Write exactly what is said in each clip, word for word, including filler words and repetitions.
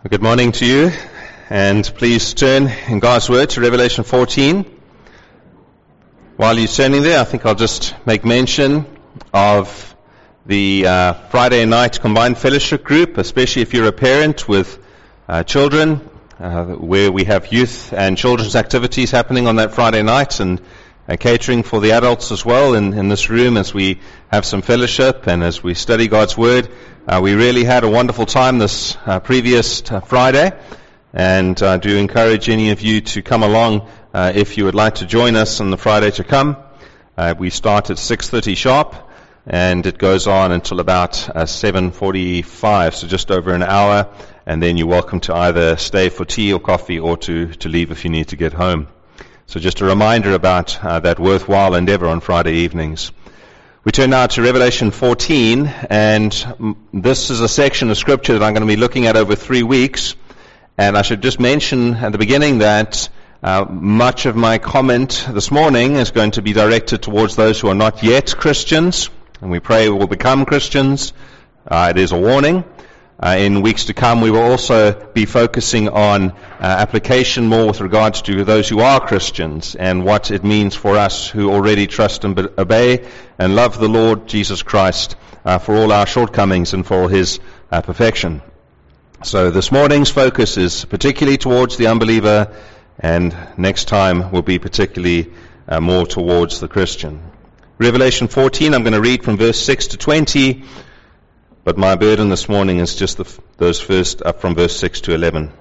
Good morning to you, and please turn in God's Word to Revelation fourteen. While you're turning there, I think I'll just make mention of the uh, Friday night combined fellowship group, especially if you're a parent with uh, children, uh, where we have youth and children's activities happening on that Friday night, and uh, catering for the adults as well in, in this room as we have some fellowship and as we study God's Word. Uh, we really had a wonderful time this uh, previous uh, Friday, and I uh, do encourage any of you to come along uh, if you would like to join us on the Friday to come. Uh, we start at six thirty sharp, and it goes on until about uh, seven forty-five, so just over an hour, and then you're welcome to either stay for tea or coffee or to, to leave if you need to get home. So just a reminder about uh, that worthwhile endeavor on Friday evenings. We turn now to Revelation fourteen, and this is a section of Scripture that I'm going to be looking at over three weeks. And I should just mention at the beginning that uh, much of my comment this morning is going to be directed towards those who are not yet Christians, and we pray will become Christians. Uh, it is a warning. Uh, in weeks to come, we will also be focusing on uh, application more with regards to those who are Christians and what it means for us who already trust and obey and love the Lord Jesus Christ uh, for all our shortcomings and for His uh, perfection. So this morning's focus is particularly towards the unbeliever, and next time will be particularly uh, more towards the Christian. Revelation fourteen, I'm going to read from verse six to twenty. But my burden this morning is just the, those first, up from verse six to eleven.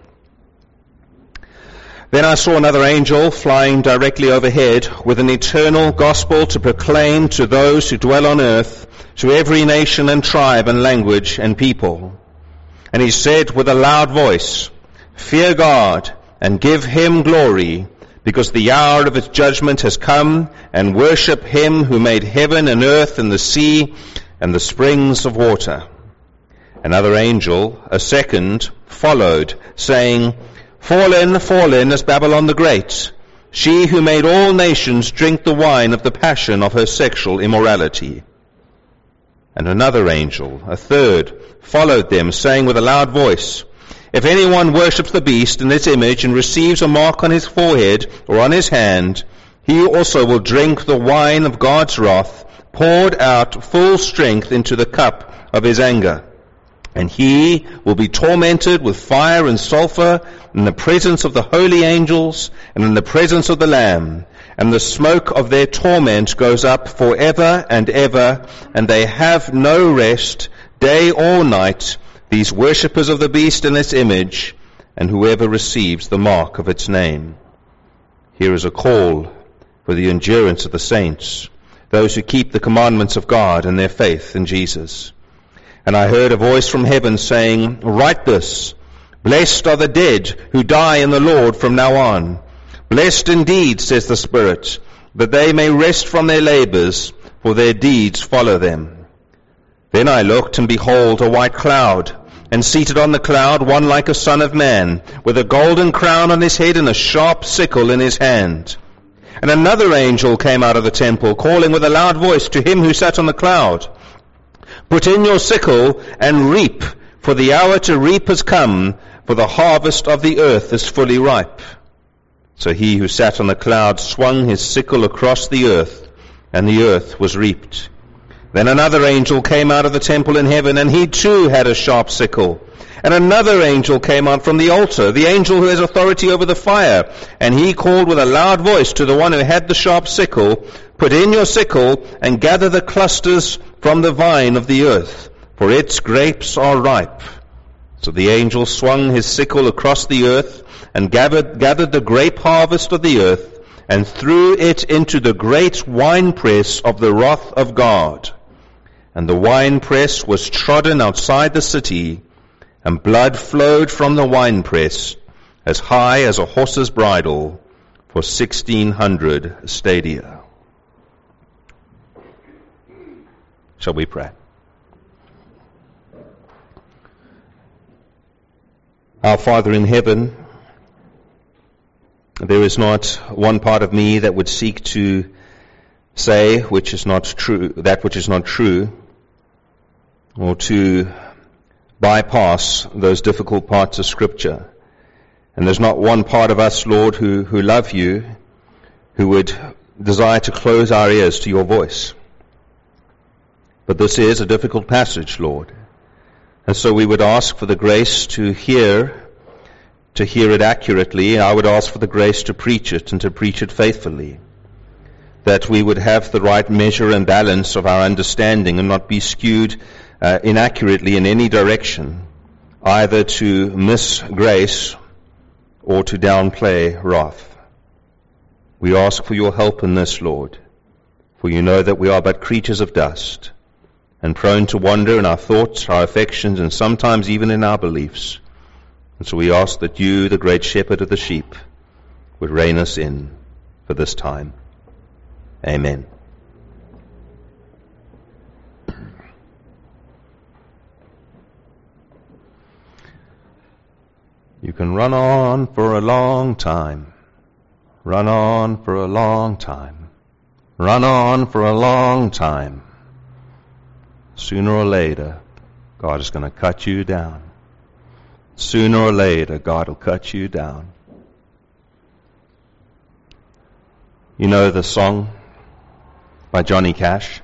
Then I saw another angel flying directly overhead with an eternal gospel to proclaim to those who dwell on earth, to every nation and tribe and language and people. And he said with a loud voice, "Fear God and give Him glory, because the hour of His judgment has come, and worship Him who made heaven and earth and the sea and the springs of water." Another angel, a second, followed, saying, "Fallen, fallen is Babylon the Great, she who made all nations drink the wine of the passion of her sexual immorality." And another angel, a third, followed them, saying with a loud voice, "If anyone worships the beast and its image and receives a mark on his forehead or on his hand, he also will drink the wine of God's wrath, poured out full strength into the cup of His anger. And he will be tormented with fire and sulfur in the presence of the holy angels and in the presence of the Lamb. And the smoke of their torment goes up forever and ever, and they have no rest, day or night, these worshippers of the beast and its image, and whoever receives the mark of its name." Here is a call for the endurance of the saints, those who keep the commandments of God and their faith in Jesus. And I heard a voice from heaven saying, "Write this, blessed are the dead who die in the Lord from now on. Blessed indeed, says the Spirit, that they may rest from their labors, for their deeds follow them." Then I looked, and behold, a white cloud, and seated on the cloud one like a son of man, with a golden crown on his head and a sharp sickle in his hand. And another angel came out of the temple, calling with a loud voice to him who sat on the cloud, "Put in your sickle and reap, for the hour to reap has come, for the harvest of the earth is fully ripe." So he who sat on the cloud swung his sickle across the earth, and the earth was reaped. Then another angel came out of the temple in heaven, and he too had a sharp sickle. And another angel came out from the altar, the angel who has authority over the fire, and he called with a loud voice to the one who had the sharp sickle, "Put in your sickle and gather the clusters from the vine of the earth, for its grapes are ripe." So the angel swung his sickle across the earth and gathered, gathered the grape harvest of the earth and threw it into the great winepress of the wrath of God. And the winepress was trodden outside the city, and blood flowed from the winepress as high as a horse's bridle for sixteen hundred stadia. Shall we pray? Our Father in heaven, there is not one part of me that would seek to say which is not true, that which is not true, or to bypass those difficult parts of Scripture. And there's not one part of us, Lord, who, who love you, who would desire to close our ears to your voice. But this is a difficult passage, Lord. And so we would ask for the grace to hear, to hear it accurately. I would ask for the grace to preach it and to preach it faithfully. That we would have the right measure and balance of our understanding and not be skewed uh, inaccurately in any direction, either to miss grace or to downplay wrath. We ask for your help in this, Lord, for you know that we are but creatures of dust and prone to wander in our thoughts, our affections, and sometimes even in our beliefs. And so we ask that you, the great shepherd of the sheep, would rein us in for this time. Amen. You can run on for a long time. Run on for a long time. Run on for a long time. Sooner or later, God is going to cut you down. Sooner or later, God will cut you down. You know the song by Johnny Cash?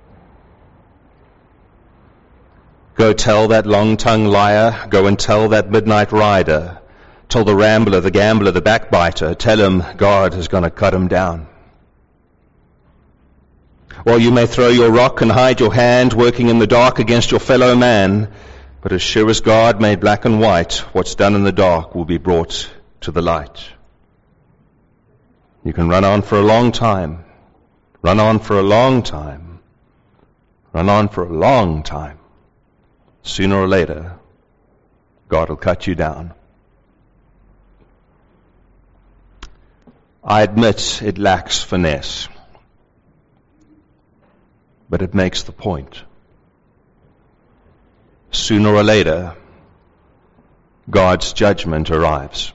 Go tell that long-tongued liar, go and tell that midnight rider, tell the rambler, the gambler, the backbiter, tell him God is going to cut him down. Well, you may throw your rock and hide your hand, working in the dark against your fellow man, but as sure as God made black and white, what's done in the dark will be brought to the light. You can run on for a long time. Run on for a long time. Run on for a long time. Sooner or later, God will cut you down. I admit it lacks finesse, but it makes the point. Sooner or later, God's judgment arrives.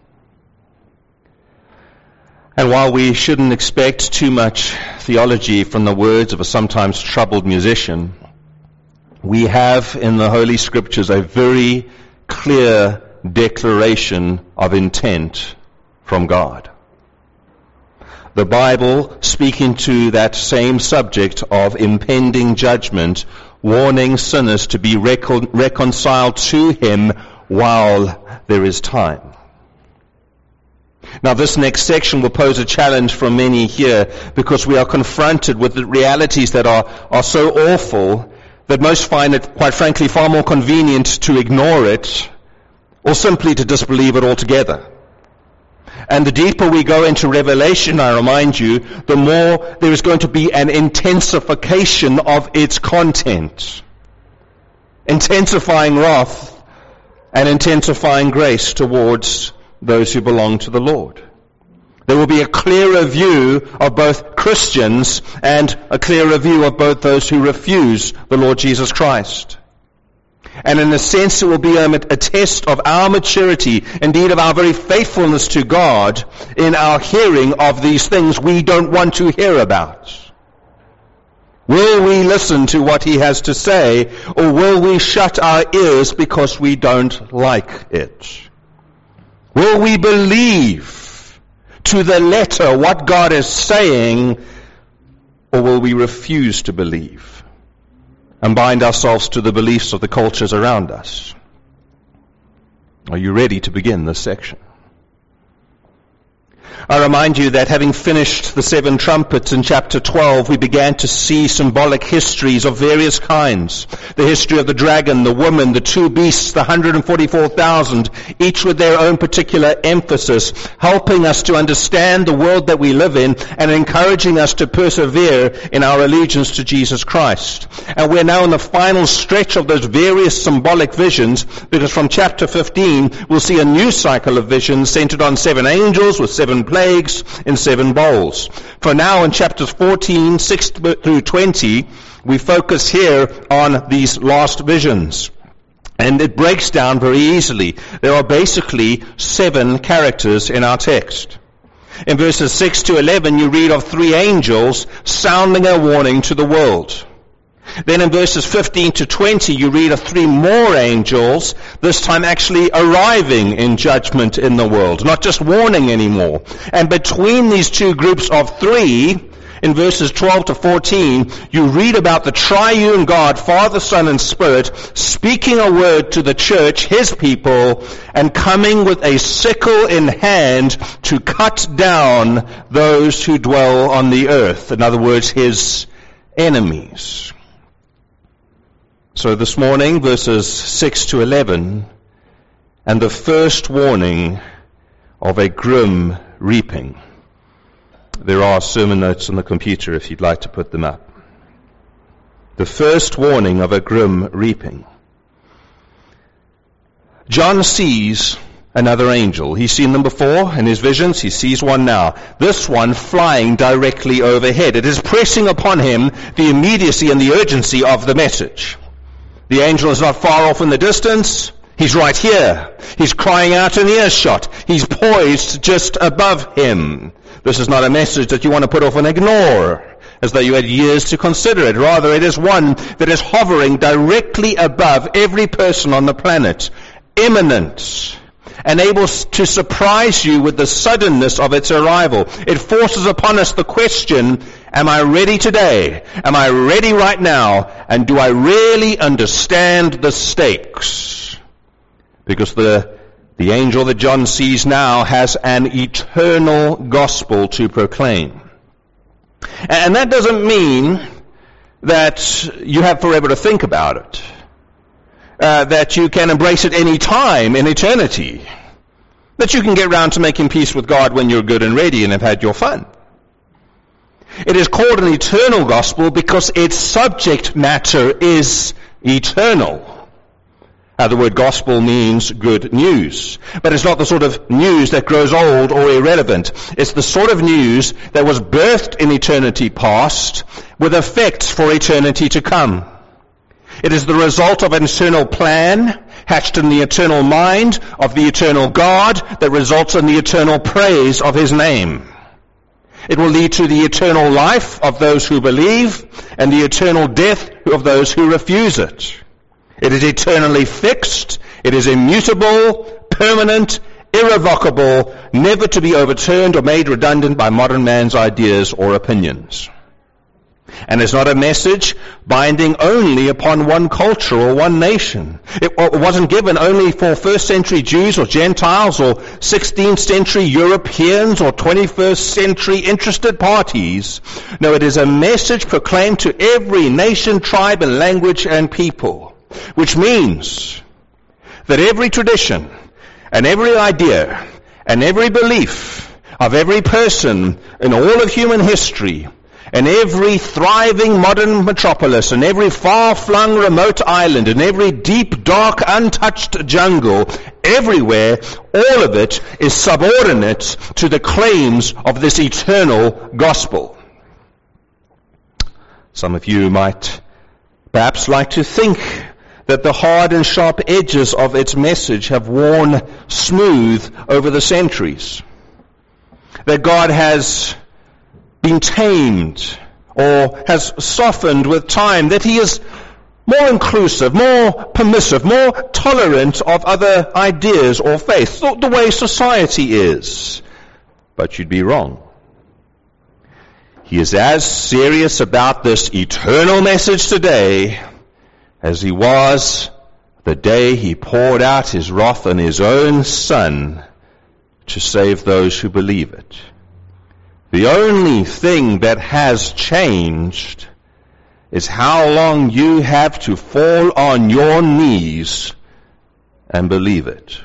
And while we shouldn't expect too much theology from the words of a sometimes troubled musician, we have in the Holy Scriptures a very clear declaration of intent from God. The Bible, speaking to that same subject of impending judgment, warning sinners to be recon- reconciled to Him while there is time. Now, this next section will pose a challenge for many here because we are confronted with the realities that are, are so awful that most find it, quite frankly, far more convenient to ignore it or simply to disbelieve it altogether. And the deeper we go into Revelation, I remind you, the more there is going to be an intensification of its content. Intensifying wrath and intensifying grace towards those who belong to the Lord. There will be a clearer view of both Christians and a clearer view of both those who refuse the Lord Jesus Christ. And in a sense, it will be a, a test of our maturity, indeed of our very faithfulness to God in our hearing of these things we don't want to hear about. Will we listen to what He has to say, or will we shut our ears because we don't like it? Will we believe to the letter what God is saying, or will we refuse to believe and bind ourselves to the beliefs of the cultures around us? Are you ready to begin this section? I remind you that having finished the seven trumpets in chapter twelve, we began to see symbolic histories of various kinds. The history of the dragon, the woman, the two beasts, the one hundred forty-four thousand, each with their own particular emphasis, helping us to understand the world that we live in and encouraging us to persevere in our allegiance to Jesus Christ. And we're now in the final stretch of those various symbolic visions, because from chapter fifteen, we'll see a new cycle of visions centered on seven angels with seven plagues in seven bowls. For now, in chapters fourteen, six through twenty, we focus here on these last visions. And it breaks down very easily. There are basically seven characters in our text. In verses six to eleven, you read of three angels sounding a warning to the world. Then in verses fifteen to twenty, you read of three more angels, this time actually arriving in judgment in the world, not just warning anymore. And between these two groups of three, in verses twelve to fourteen, you read about the triune God, Father, Son, and Spirit, speaking a word to the church, his people, and coming with a sickle in hand to cut down those who dwell on the earth. In other words, his enemies. So this morning, verses six to eleven, and the first warning of a grim reaping. There are sermon notes on the computer if you'd like to put them up. The first warning of a grim reaping. John sees another angel. He's seen them before in his visions. He sees one now. This one flying directly overhead. It is pressing upon him the immediacy and the urgency of the message. The angel is not far off in the distance. He's right here. He's crying out in earshot. He's poised just above him. This is not a message that you want to put off and ignore, as though you had years to consider it. Rather, it is one that is hovering directly above every person on the planet, imminent, and able to surprise you with the suddenness of its arrival. It forces upon us the question, am I ready today? Am I ready right now? And do I really understand the stakes? Because the The angel that John sees now has an eternal gospel to proclaim. And that doesn't mean that you have forever to think about it. Uh, that you can embrace it any time in eternity. That you can get round to making peace with God when you're good and ready and have had your fun. It is called an eternal gospel because its subject matter is eternal. Uh, the word gospel means good news. But it's not the sort of news that grows old or irrelevant. It's the sort of news that was birthed in eternity past with effects for eternity to come. It is the result of an eternal plan hatched in the eternal mind of the eternal God that results in the eternal praise of his name. It will lead to the eternal life of those who believe and the eternal death of those who refuse it. It is eternally fixed, it is immutable, permanent, irrevocable, never to be overturned or made redundant by modern man's ideas or opinions. And it's not a message binding only upon one culture or one nation. It wasn't given only for first century Jews or Gentiles or sixteenth century Europeans or twenty-first century interested parties. No, it is a message proclaimed to every nation, tribe, and language and people. Which means that every tradition and every idea and every belief of every person in all of human history and every thriving modern metropolis and every far-flung remote island and every deep, dark, untouched jungle, everywhere, all of it is subordinate to the claims of this eternal gospel. Some of you might perhaps like to think that the hard and sharp edges of its message have worn smooth over the centuries. That God has been tamed or has softened with time. That he is more inclusive, more permissive, more tolerant of other ideas or faiths, the way society is. But you'd be wrong. He is as serious about this eternal message today as he was the day he poured out his wrath on his own Son to save those who believe it. The only thing that has changed is how long you have to fall on your knees and believe it.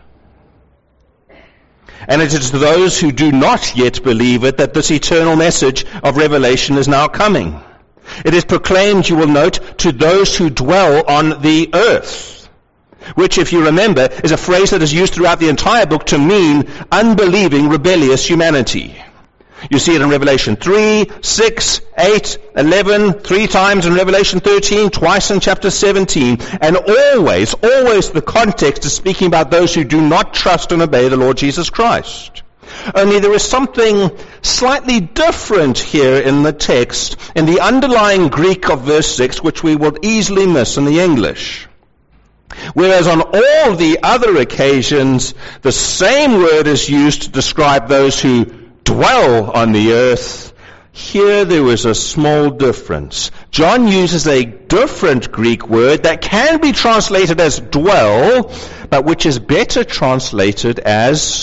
And it is to those who do not yet believe it that this eternal message of Revelation is now coming. It is proclaimed, you will note, to those who dwell on the earth, which, if you remember, is a phrase that is used throughout the entire book to mean unbelieving, rebellious humanity. You see it in Revelation three, six, eight, eleven, three times in Revelation thirteen, twice in chapter seventeen, and always, always the context is speaking about those who do not trust and obey the Lord Jesus Christ. Only there is something slightly different here in the text, in the underlying Greek of verse six, which we will easily miss in the English. Whereas on all the other occasions, the same word is used to describe those who dwell on the earth, here there was a small difference. John uses a different Greek word that can be translated as dwell, but which is better translated as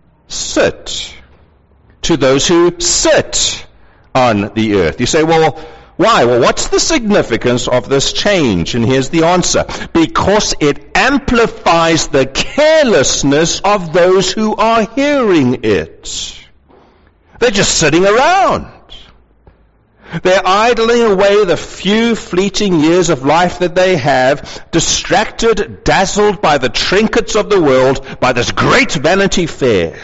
sit. To those who sit on the earth. You say, well, why? Well, what's the significance of this change? And here's the answer. Because it amplifies the carelessness of those who are hearing it. They're just sitting around. They're idling away the few fleeting years of life that they have, distracted, dazzled by the trinkets of the world, by this great Vanity Fair.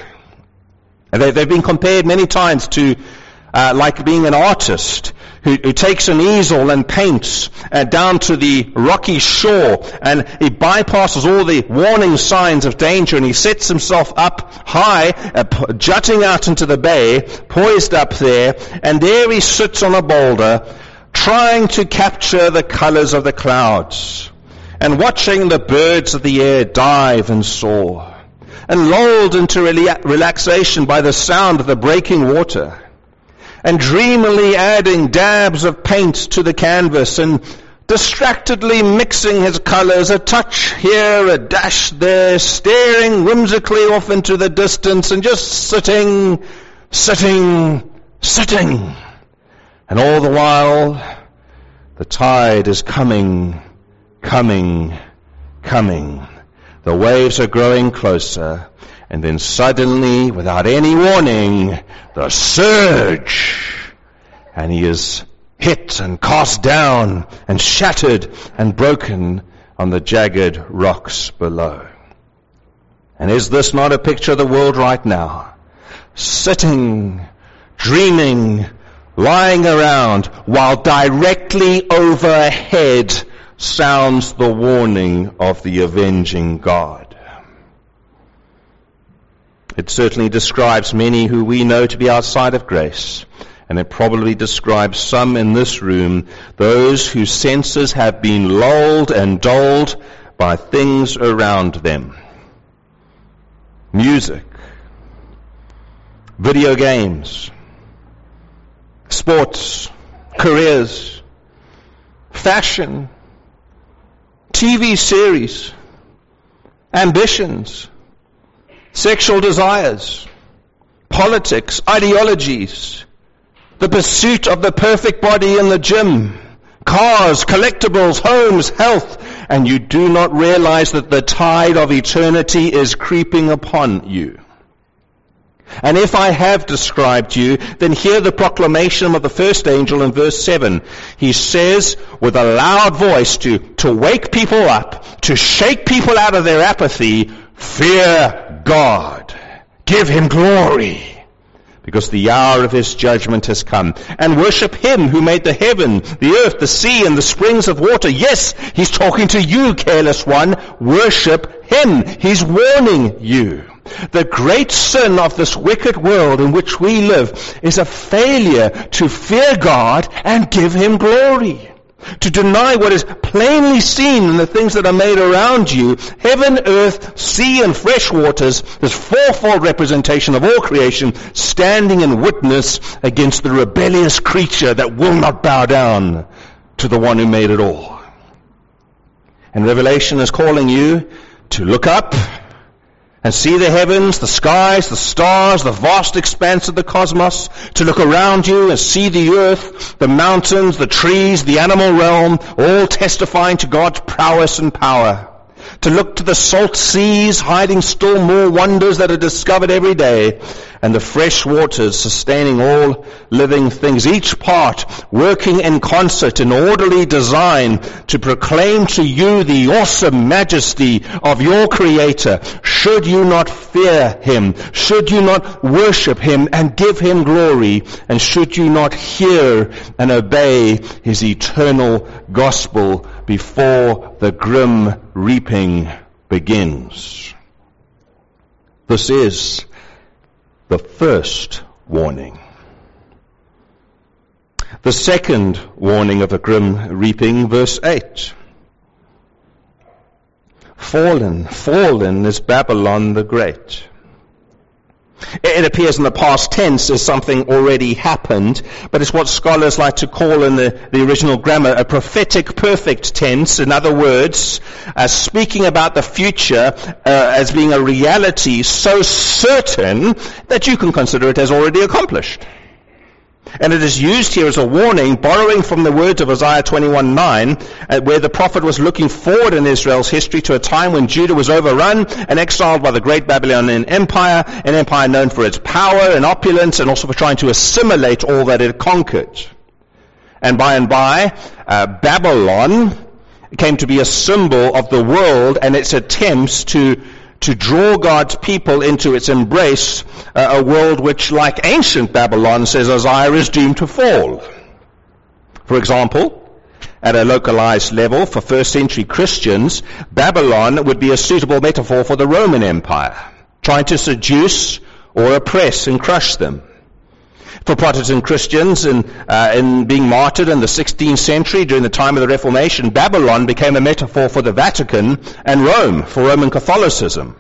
And they, they've been compared many times to uh, like being an artist who, who takes an easel and paints uh, down to the rocky shore, and he bypasses all the warning signs of danger, and he sets himself up high, uh, p- jutting out into the bay, poised up there, and there he sits on a boulder, trying to capture the colors of the clouds, and watching the birds of the air dive and soar, and lulled into rela- relaxation by the sound of the breaking water, and dreamily adding dabs of paint to the canvas, and distractedly mixing his colors, a touch here, a dash there, staring whimsically off into the distance, and just sitting, sitting, sitting. And all the while, the tide is coming, coming, coming. The waves are growing closer. And then suddenly, without any warning, the surge, and he is hit and cast down and shattered and broken on the jagged rocks below. And is this not a picture of the world right now? Sitting, dreaming, lying around, while directly overhead sounds the warning of the avenging God. It certainly describes many who we know to be outside of grace. And it probably describes some in this room, those whose senses have been lulled and dulled by things around them. Music, video games, sports, careers, fashion, T V series, ambitions, sexual desires, politics, ideologies, the pursuit of the perfect body in the gym, cars, collectibles, homes, health, and you do not realize that the tide of eternity is creeping upon you. And if I have described you, then hear the proclamation of the first angel in verse seven. He says with a loud voice to, to wake people up, to shake people out of their apathy, fear God. Give him glory, because the hour of his judgment has come. And worship him who made the heaven, the earth, the sea, and the springs of water. Yes, he's talking to you, careless one. Worship him. He's warning you. The great sin of this wicked world in which we live is a failure to fear God and give him glory. To deny what is plainly seen in the things that are made around you, heaven, earth, sea, and fresh waters, this fourfold representation of all creation, standing in witness against the rebellious creature that will not bow down to the one who made it all. And Revelation is calling you to look up and see the heavens, the skies, the stars, the vast expanse of the cosmos, to look around you and see the earth, the mountains, the trees, the animal realm, all testifying to God's prowess and power. To look to the salt seas, hiding still more wonders that are discovered every day, and the fresh waters sustaining all living things, each part working in concert in orderly design to proclaim to you the awesome majesty of your Creator. Should you not fear him? Should you not worship him and give him glory? And should you not hear and obey his eternal gospel before the grim reaping begins? This is the first warning. The second warning of a grim reaping, verse eight. Fallen, fallen is Babylon the Great. It appears in the past tense as something already happened, but it's what scholars like to call in the, the original grammar a prophetic perfect tense. In other words, uh, speaking about the future uh, as being a reality so certain that you can consider it as already accomplished. And it is used here as a warning, borrowing from the words of Isaiah twenty-one nine, uh, where the prophet was looking forward in Israel's history to a time when Judah was overrun and exiled by the great Babylonian Empire, an empire known for its power and opulence and also for trying to assimilate all that it conquered. And by and by, uh, Babylon came to be a symbol of the world and its attempts to to draw God's people into its embrace, uh, a world which, like ancient Babylon, says Isaiah, is doomed to fall. For example, at a localized level, for first century Christians, Babylon would be a suitable metaphor for the Roman Empire, trying to seduce or oppress and crush them. For Protestant Christians in, uh, in being martyred in the sixteenth century during the time of the Reformation, Babylon became a metaphor for the Vatican and Rome, for Roman Catholicism.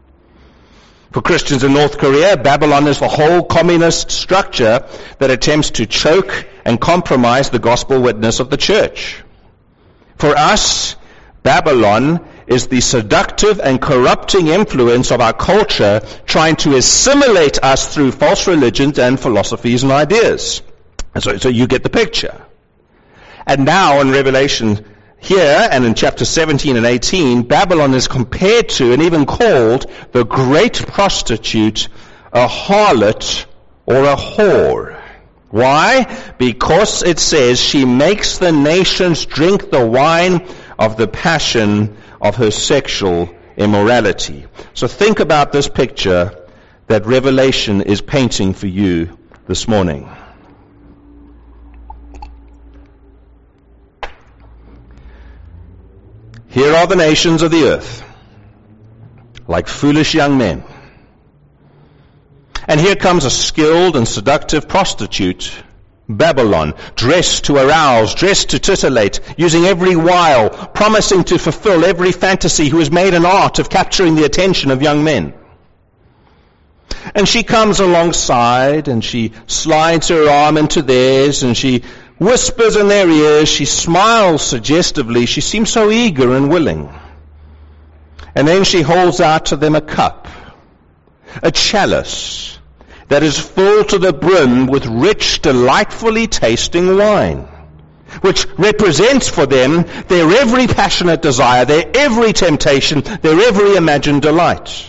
For Christians in North Korea, Babylon is the whole communist structure that attempts to choke and compromise the gospel witness of the church. For us, Babylon is the seductive and corrupting influence of our culture trying to assimilate us through false religions and philosophies and ideas. And so, so you get the picture. And now in Revelation here and in chapter seventeen and eighteen, Babylon is compared to and even called the great prostitute, a harlot, or a whore. Why? Because it says she makes the nations drink the wine of the passion of her sexual immorality. So think about this picture that Revelation is painting for you this morning. Here are the nations of the earth, like foolish young men. And here comes a skilled and seductive prostitute, Babylon, dressed to arouse, dressed to titillate, using every wile, promising to fulfill every fantasy, who has made an art of capturing the attention of young men. And she comes alongside, and she slides her arm into theirs, and she whispers in their ears, she smiles suggestively, she seems so eager and willing. And then she holds out to them a cup, a chalice, that is full to the brim with rich, delightfully tasting wine, which represents for them their every passionate desire, their every temptation, their every imagined delight.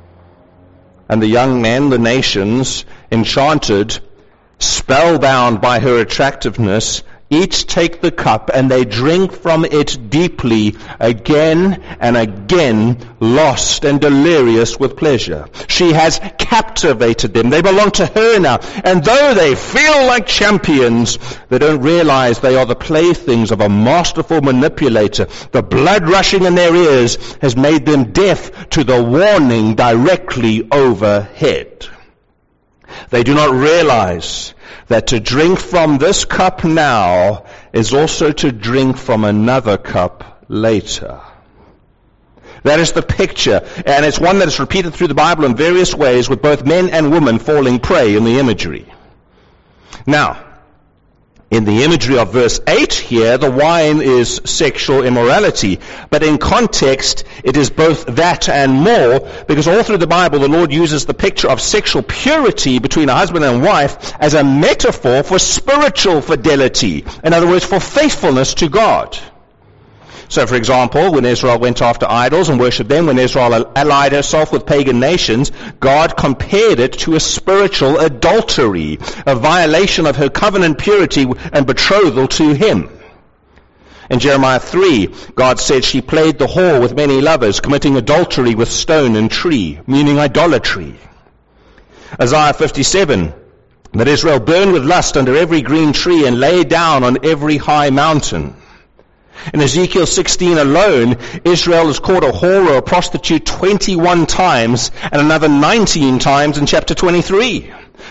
And the young men, the nations, enchanted, spellbound by her attractiveness, each take the cup and they drink from it deeply, again and again, lost and delirious with pleasure. She has captivated them. They belong to her now. And though they feel like champions, they don't realize they are the playthings of a masterful manipulator. The blood rushing in their ears has made them deaf to the warning directly overhead. They do not realize that to drink from this cup now is also to drink from another cup later. That is the picture, and it's one that is repeated through the Bible in various ways, with both men and women falling prey in the imagery. Now, in the imagery of verse eight here, the wine is sexual immorality. But in context, it is both that and more, because all through the Bible, the Lord uses the picture of sexual purity between a husband and wife as a metaphor for spiritual fidelity. In other words, for faithfulness to God. So, for example, when Israel went after idols and worshipped them, when Israel allied herself with pagan nations, God compared it to a spiritual adultery, a violation of her covenant purity and betrothal to Him. In Jeremiah three, God said she played the whore with many lovers, committing adultery with stone and tree, meaning idolatry. Isaiah fifty-seven, that Israel burned with lust under every green tree and lay down on every high mountain. In Ezekiel sixteen alone, Israel is called a whore or a prostitute twenty-one times, and another nineteen times in chapter twenty-three.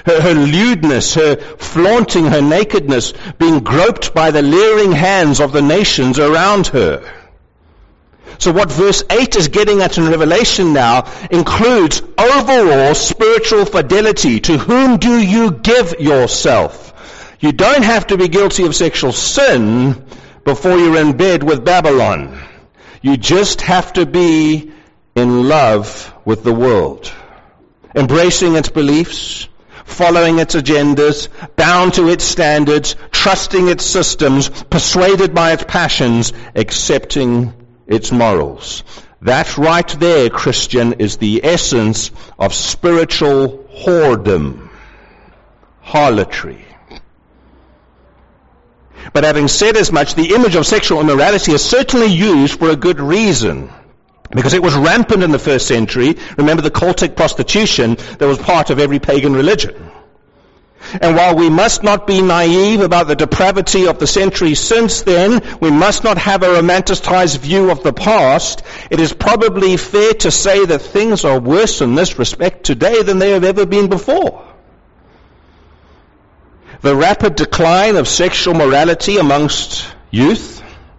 her, her lewdness, her flaunting her nakedness, being groped by the leering hands of the nations around her. So what verse eight is getting at in Revelation now includes overall spiritual fidelity. To whom do you give yourself? You don't have to be guilty of sexual sin before you're in bed with Babylon. You just have to be in love with the world, embracing its beliefs, following its agendas, bound to its standards, trusting its systems, persuaded by its passions, accepting its morals. That right there, Christian, is the essence of spiritual whoredom, harlotry. But having said as much, the image of sexual immorality is certainly used for a good reason. Because it was rampant in the first century. Remember the cultic prostitution that was part of every pagan religion. And while we must not be naive about the depravity of the centuries since then, we must not have a romanticized view of the past, it is probably fair to say that things are worse in this respect today than they have ever been before. The rapid decline of sexual morality amongst youth,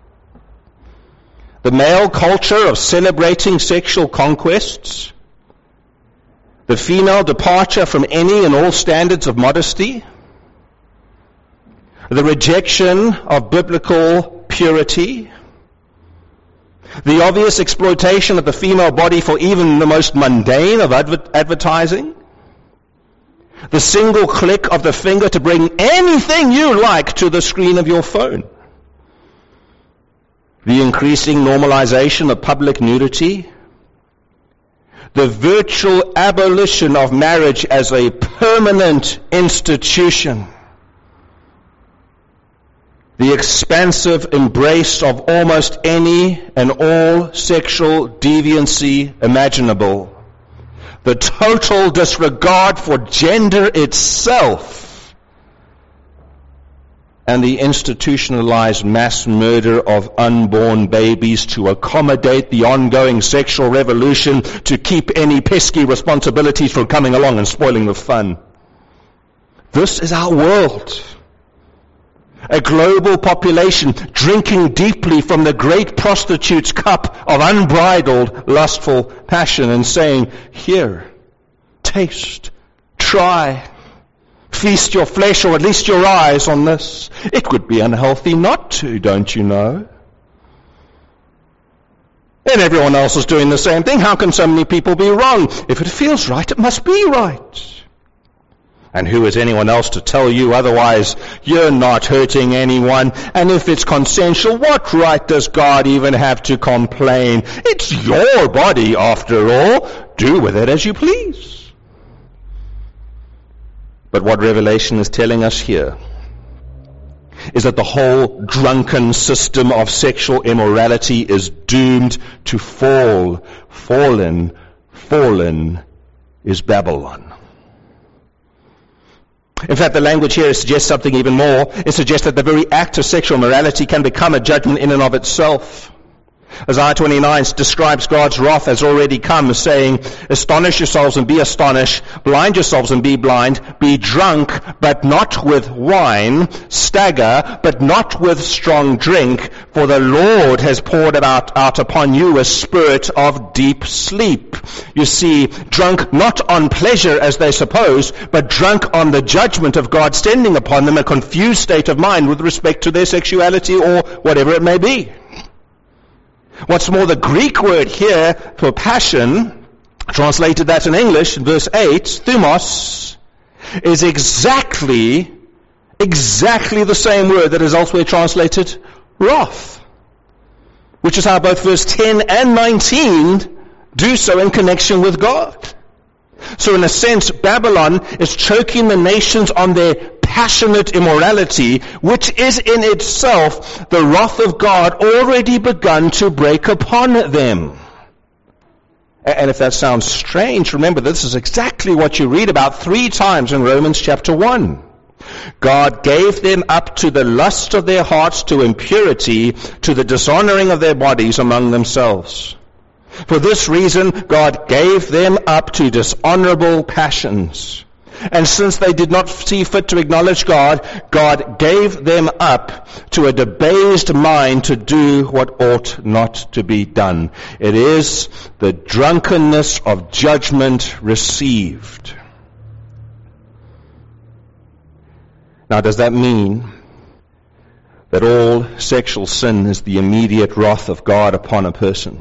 the male culture of celebrating sexual conquests, the female departure from any and all standards of modesty, the rejection of biblical purity, the obvious exploitation of the female body for even the most mundane of adver- advertising, the single click of the finger to bring anything you like to the screen of your phone, the increasing normalization of public nudity, the virtual abolition of marriage as a permanent institution, the expansive embrace of almost any and all sexual deviancy imaginable, the total disregard for gender itself, and the institutionalized mass murder of unborn babies to accommodate the ongoing sexual revolution to keep any pesky responsibilities from coming along and spoiling the fun. This is our world. A global population drinking deeply from the great prostitute's cup of unbridled lustful passion and saying, here, taste, try, feast your flesh or at least your eyes on this. It would be unhealthy not to, don't you know? And everyone else is doing the same thing. How can so many people be wrong? If it feels right, it must be right. And who is anyone else to tell you otherwise? You're not hurting anyone. And if it's consensual, what right does God even have to complain? It's your body, after all. Do with it as you please. But what Revelation is telling us here is that the whole drunken system of sexual immorality is doomed to fall. Fallen, fallen is Babylon. In fact, the language here suggests something even more. It suggests that the very act of sexual morality can become a judgment in and of itself. Isaiah twenty-nine describes God's wrath as already come, saying, astonish yourselves and be astonished, blind yourselves and be blind, be drunk, but not with wine, stagger, but not with strong drink, for the Lord has poured out, out upon you a spirit of deep sleep. You see, drunk not on pleasure as they suppose, but drunk on the judgment of God standing upon them, a confused state of mind with respect to their sexuality or whatever it may be. What's more, the Greek word here for passion, translated that in English in verse eight, thumos, is exactly, exactly the same word that is elsewhere translated wrath. Which is how both verse ten and nineteen do so in connection with God. So in a sense, Babylon is choking the nations on their passionate immorality, which is in itself the wrath of God already begun to break upon them. And if that sounds strange, remember this is exactly what you read about three times in Romans chapter one. God gave them up to the lust of their hearts, to impurity, to the dishonoring of their bodies among themselves. For this reason, God gave them up to dishonorable passions. And since they did not see fit to acknowledge God, God gave them up to a debased mind to do what ought not to be done. It is the drunkenness of judgment received. Now, does that mean that all sexual sin is the immediate wrath of God upon a person?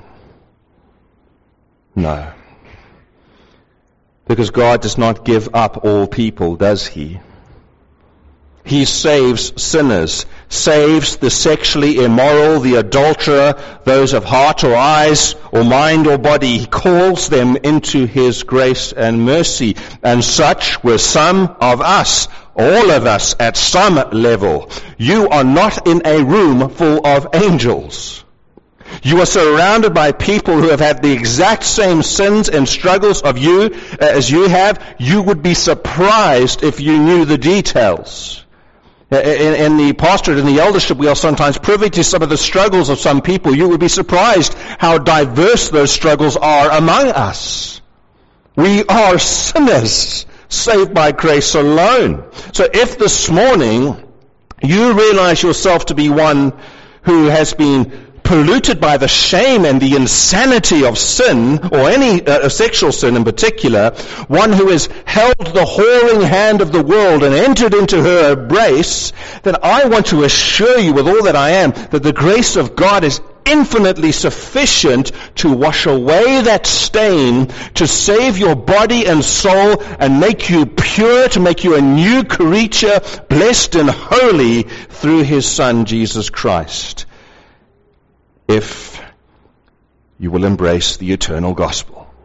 No. Because God does not give up all people, does He? He saves sinners, saves the sexually immoral, the adulterer, those of heart or eyes or mind or body. He calls them into His grace and mercy. And such were some of us, all of us at some level. You are not in a room full of angels. You are surrounded by people who have had the exact same sins and struggles of you uh, as you have. You would be surprised if you knew the details. Uh, in, in the pastorate, in the eldership, we are sometimes privy to some of the struggles of some people. You would be surprised how diverse those struggles are among us. We are sinners, saved by grace alone. So if this morning you realize yourself to be one who has been polluted by the shame and the insanity of sin, or any uh, sexual sin in particular, one who has held the whoring hand of the world and entered into her embrace, then I want to assure you with all that I am that the grace of God is infinitely sufficient to wash away that stain, to save your body and soul and make you pure, to make you a new creature, blessed and holy through His Son Jesus Christ, if you will embrace the eternal gospel.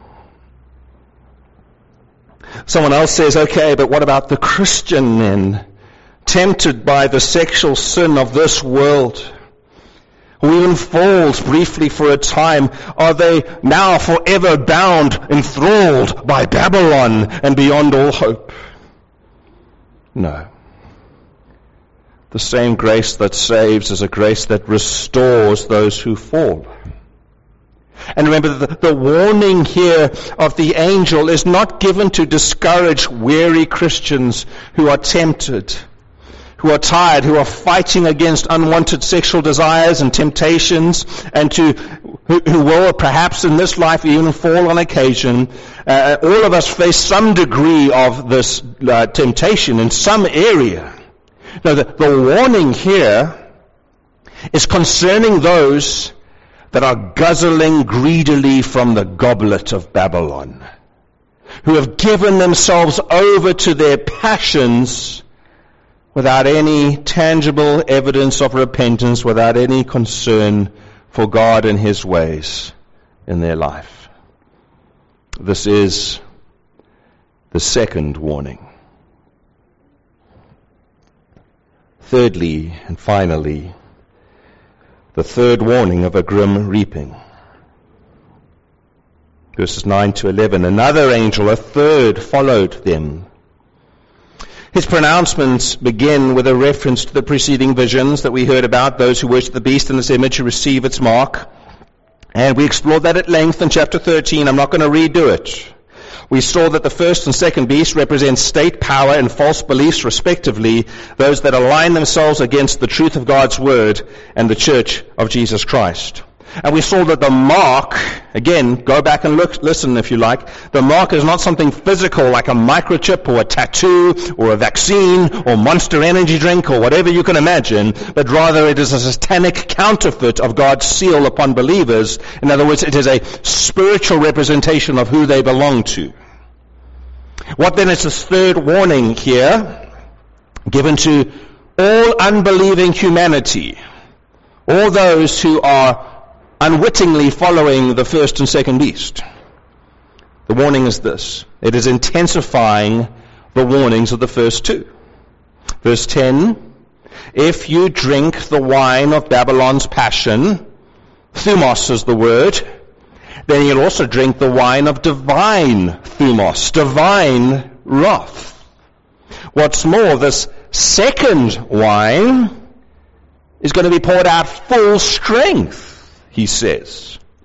Someone else says, okay, but what about the Christian then, tempted by the sexual sin of this world, who even falls briefly for a time? Are they now forever bound, enthralled by Babylon and beyond all hope? No. The same grace that saves is a grace that restores those who fall. And remember, the, the warning here of the angel is not given to discourage weary Christians who are tempted, who are tired, who are fighting against unwanted sexual desires and temptations, and to who, who will perhaps in this life even fall on occasion. Uh, all of us face some degree of this uh, temptation in some area. No, the, the warning here is concerning those that are guzzling greedily from the goblet of Babylon, who have given themselves over to their passions without any tangible evidence of repentance, without any concern for God and His ways in their life. This is the second warning. Thirdly and finally, the third warning of a grim reaping. Verses nine to eleven, another angel, a third, followed them. His pronouncements begin with a reference to the preceding visions that we heard about, those who worship the beast and its image who receive its mark. And we explored that at length in chapter thirteen. I'm not going to redo it. We saw that the first and second beast represent state power and false beliefs respectively, those that align themselves against the truth of God's word and the church of Jesus Christ. And we saw that the mark, again, go back and look, listen if you like, the mark is not something physical like a microchip or a tattoo or a vaccine or Monster Energy drink or whatever you can imagine, but rather it is a satanic counterfeit of God's seal upon believers. In other words, it is a spiritual representation of who they belong to. What then is this third warning here, given to all unbelieving humanity, all those who are unwittingly following the first and second beast? The warning is this. It is intensifying the warnings of the first two. Verse ten, if you drink the wine of Babylon's passion, thumos is the word, then you'll also drink the wine of divine thumos, divine wrath. What's more, this second wine is going to be poured out full strength, he says.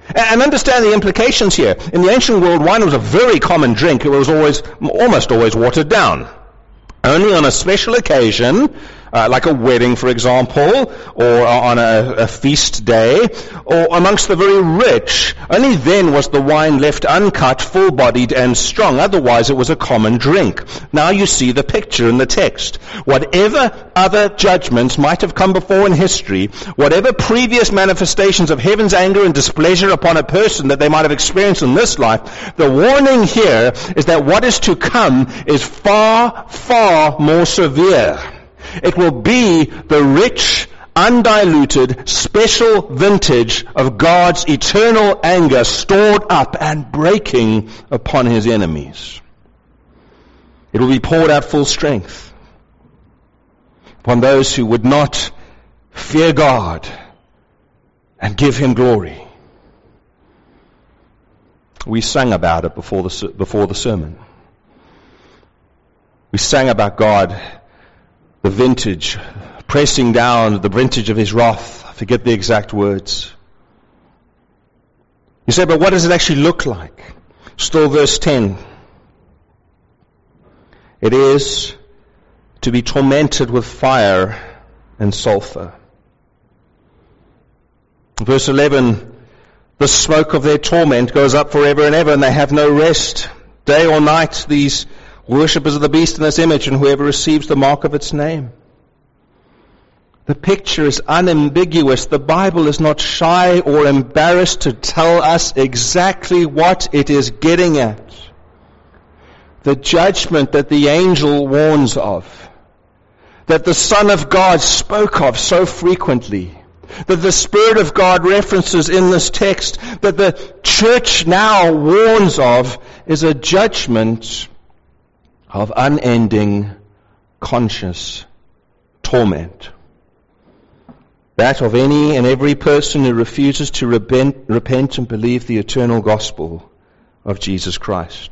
And understand the implications here. In the ancient world, wine was a very common drink. It was always, almost always watered down. Only on a special occasion, uh, like a wedding, for example, or on a, a feast day, or amongst the very rich, only then was the wine left uncut, full-bodied, and strong. Otherwise, it was a common drink. Now you see the picture in the text. Whatever other judgments might have come before in history, whatever previous manifestations of heaven's anger and displeasure upon a person that they might have experienced in this life, the warning here is that what is to come is far, far more severe. It will be the rich, undiluted, special vintage of God's eternal anger stored up and breaking upon his enemies. It will be poured out full strength upon those who would not fear God and give him glory. We sang about it before the, before the sermon. We sang about God, the vintage, pressing down the vintage of his wrath. I forget the exact words. You say, but what does it actually look like? Still verse ten. It is to be tormented with fire and sulfur. Verse eleven, the smoke of their torment goes up forever and ever, and they have no rest. Day or night, these worshippers of the beast in this image, and whoever receives the mark of its name. The picture is unambiguous. The Bible is not shy or embarrassed to tell us exactly what it is getting at. The judgment that the angel warns of, that the Son of God spoke of so frequently, that the Spirit of God references in this text, that the church now warns of, is a judgment of unending conscious torment. That of any and every person who refuses to repent, repent and believe the eternal gospel of Jesus Christ.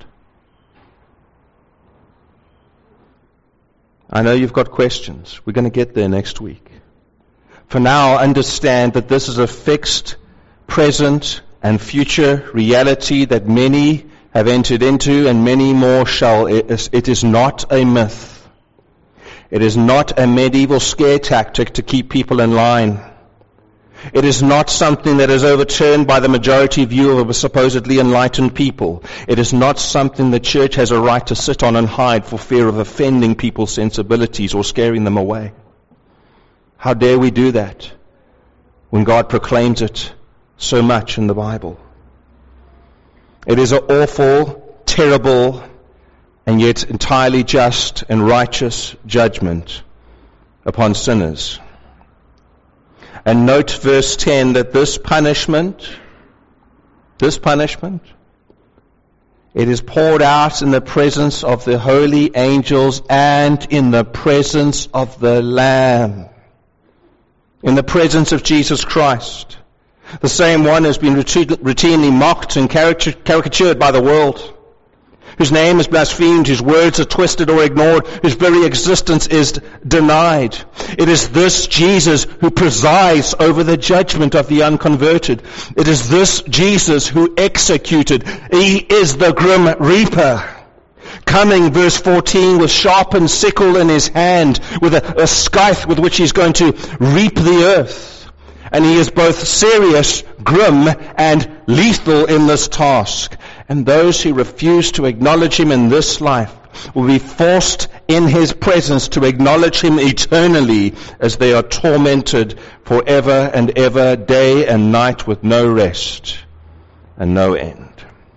I know you've got questions. We're going to get there next week. For now, understand that this is a fixed, present, and future reality that many have entered into, and many more shall. It is not a myth. It is not a medieval scare tactic to keep people in line. It is not something that is overturned by the majority view of a supposedly enlightened people. It is not something the church has a right to sit on and hide for fear of offending people's sensibilities or scaring them away. How dare we do that when God proclaims it so much in the Bible? It is an awful, terrible, and yet entirely just and righteous judgment upon sinners. And note verse ten, that this punishment, this punishment, it is poured out in the presence of the holy angels and in the presence of the Lamb, in the presence of Jesus Christ. The same one has been routinely mocked and caricatured by the world, whose name is blasphemed, whose words are twisted or ignored, whose very existence is denied. It is this Jesus who presides over the judgment of the unconverted. It is this Jesus who executed. He is the grim reaper, coming, verse fourteen, with sharpened sickle in his hand, with a, a scythe with which he's going to reap the earth. And he is both serious, grim, and lethal in this task. And those who refuse to acknowledge him in this life will be forced in his presence to acknowledge him eternally as they are tormented forever and ever, day and night, with no rest and no end.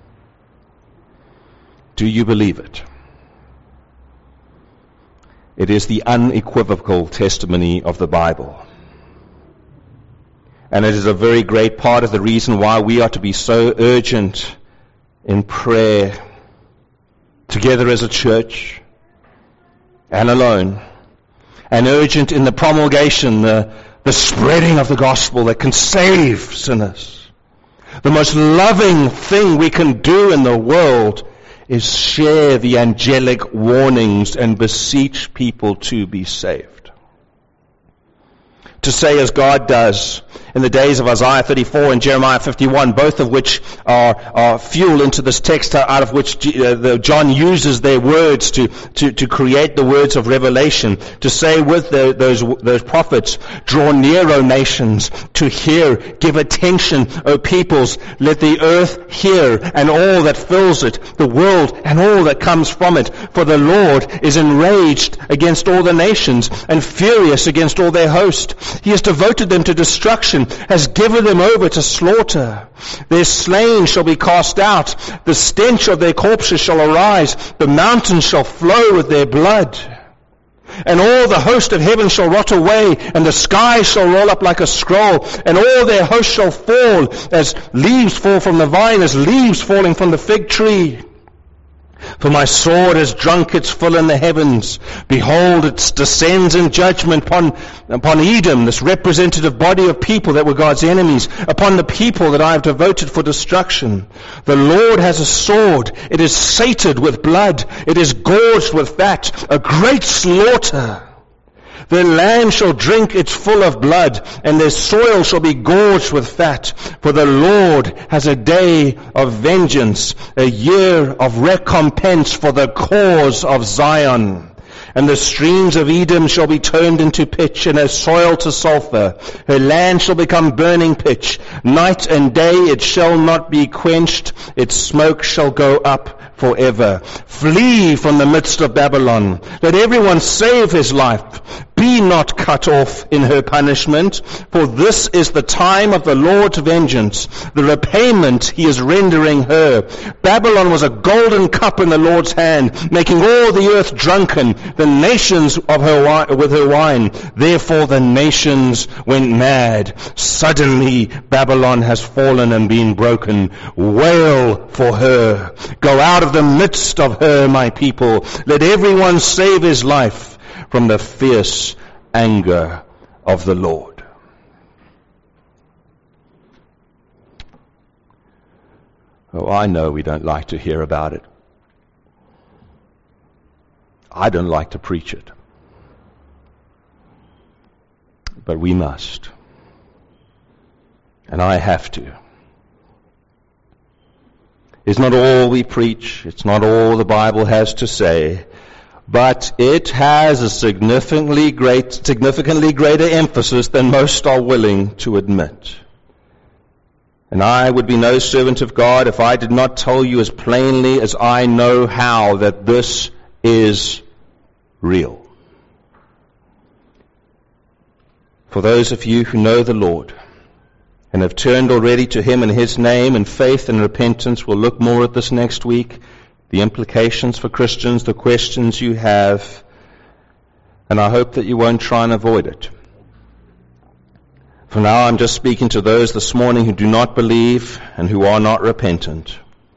Do you believe it? It is the unequivocal testimony of the Bible. And it is a very great part of the reason why we are to be so urgent in prayer, together as a church and alone, and urgent in the promulgation, the, the spreading of the gospel that can save sinners. The most loving thing we can do in the world is share the angelic warnings and beseech people to be saved. To say as God does, in the days of Isaiah thirty-four and Jeremiah fifty-one, both of which are, are fuel into this text out of which uh, the, John uses their words to, to, to create the words of revelation, to say with the, those, those prophets, draw near, O nations, to hear, give attention, O peoples, let the earth hear and all that fills it, the world and all that comes from it, for the Lord is enraged against all the nations and furious against all their host. He has devoted them to destruction, has given them over to slaughter. Their slain shall be cast out, the stench of their corpses shall arise, the mountains shall flow with their blood. And all the host of heaven shall rot away, and the sky shall roll up like a scroll, and all their host shall fall, as leaves fall from the vine, as leaves falling from the fig tree. For my sword has drunk its fill in the heavens. Behold, it descends in judgment upon, upon Edom, this representative body of people that were God's enemies, upon the people that I have devoted for destruction. The Lord has a sword. It is sated with blood. It is gorged with fat. A great slaughter. Their land shall drink its full of blood, and their soil shall be gorged with fat. For the Lord has a day of vengeance, a year of recompense for the cause of Zion. And the streams of Edom shall be turned into pitch, and her soil to sulfur. Her land shall become burning pitch. Night and day it shall not be quenched. Its smoke shall go up forever. Flee from the midst of Babylon. Let everyone save his life. Be not cut off in her punishment, for this is the time of the Lord's vengeance, the repayment he is rendering her. Babylon was a golden cup in the Lord's hand, making all the earth drunken, the nations of her wi- with her wine. Therefore the nations went mad. Suddenly Babylon has fallen and been broken. Wail for her. Go out of the midst of her, my people. Let everyone save his life from the fierce anger of the Lord. Oh, I know we don't like to hear about it. I don't like to preach it. But we must. And I have to. It's not all we preach. It's not all the Bible has to say. But it has a significantly great, significantly greater emphasis than most are willing to admit. And I would be no servant of God if I did not tell you as plainly as I know how that this is real. For those of you who know the Lord and have turned already to Him in His name, and faith and repentance, we'll look more at this next week. The implications for Christians, the questions you have, and I hope that you won't try and avoid it. For now, I'm just speaking to those this morning who do not believe and who are not repentant.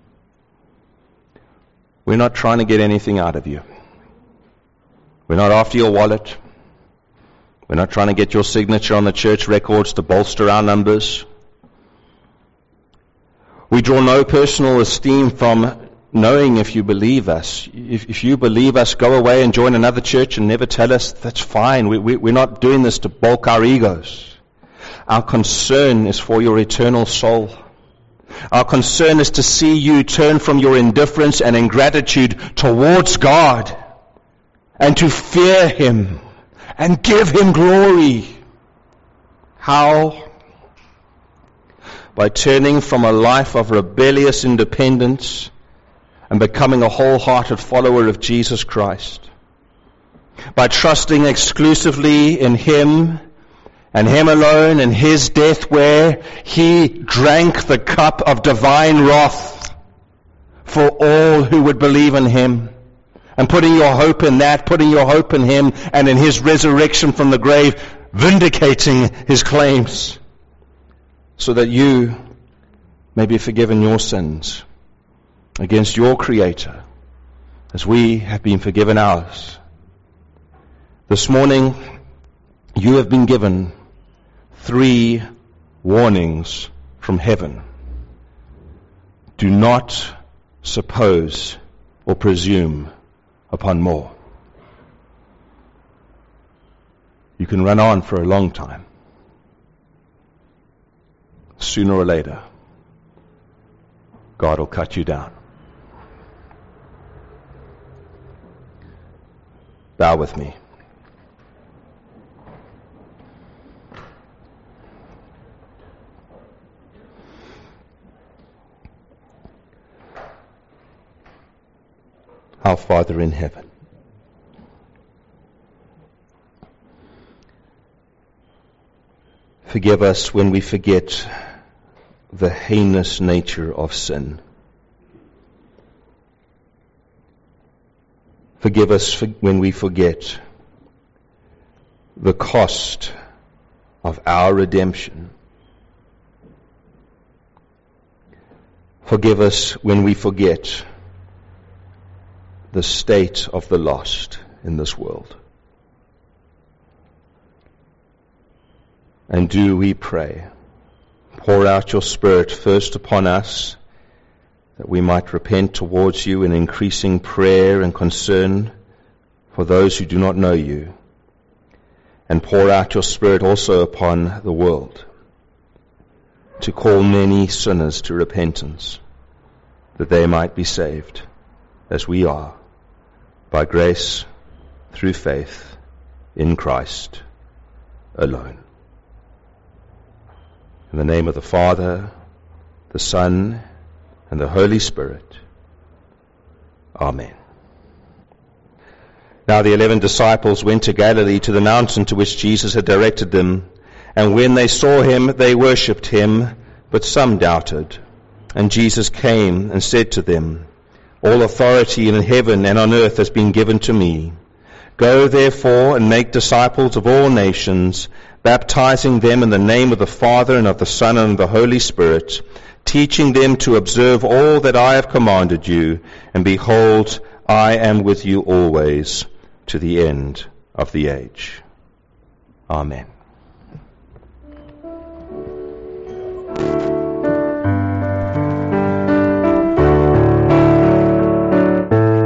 We're not trying to get anything out of you. We're not after your wallet. We're not trying to get your signature on the church records to bolster our numbers. We draw no personal esteem from knowing if you believe us. If, if you believe us, go away and join another church and never tell us. That's fine. We, we, we're not doing this to bulk our egos. Our concern is for your eternal soul. Our concern is to see you turn from your indifference and ingratitude towards God and to fear Him and give Him glory. How? By turning from a life of rebellious independence and becoming a wholehearted follower of Jesus Christ. By trusting exclusively in Him and Him alone and His death, where He drank the cup of divine wrath for all who would believe in Him. And putting your hope in that, putting your hope in Him and in His resurrection from the grave, vindicating His claims, so that you may be forgiven your sins against your Creator, as we have been forgiven ours. This morning, you have been given three warnings from heaven. Do not suppose or presume upon more. You can run on for a long time. sooner or later, God will cut you down. Bow with me. Our Father in heaven, forgive us when we forget the heinous nature of sin. Forgive us when we forget the cost of our redemption. Forgive us when we forget the state of the lost in this world. And do, we pray, pour out your Spirit first upon us, that we might repent towards you in increasing prayer and concern for those who do not know you, and pour out your Spirit also upon the world, to call many sinners to repentance, that they might be saved, as we are, by grace, through faith, in Christ alone. In the name of the Father, the Son, and the Holy Spirit. Amen. Now the eleven disciples went to Galilee, to the mountain to which Jesus had directed them. And when they saw him, they worshipped him, but some doubted. And Jesus came and said to them, All authority in heaven and on earth has been given to me. Go therefore and make disciples of all nations, baptizing them in the name of the Father and of the Son and of the Holy Spirit, teaching them to observe all that I have commanded you, and behold, I am with you always, to the end of the age. Amen.